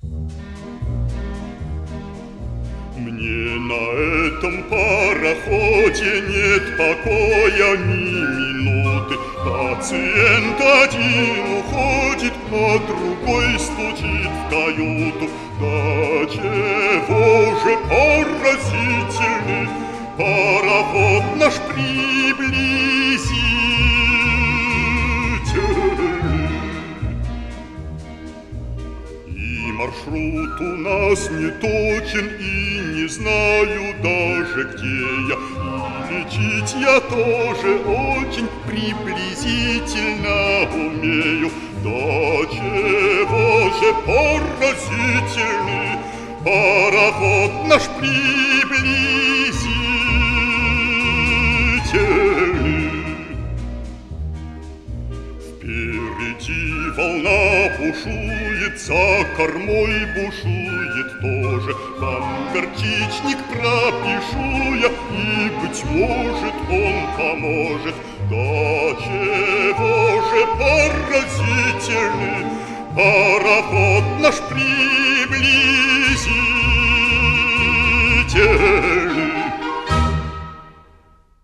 Мне на этом пароходе нет покоя ни минуты. Пациент один уходит, а другой стучит в каюту. Да чего же поразительный пароход наш приблизительный. И маршрут у нас не точен, и не знаю даже, где я. И лечить я тоже очень приблизительно умею. Да чего же поразительный пароход наш приблизительный. Впереди волна бушует, за кормой бушует тоже. Вам горчичник пропишу я, и, быть может, он поможет. Да чего же поразительный пароход наш приблизительный.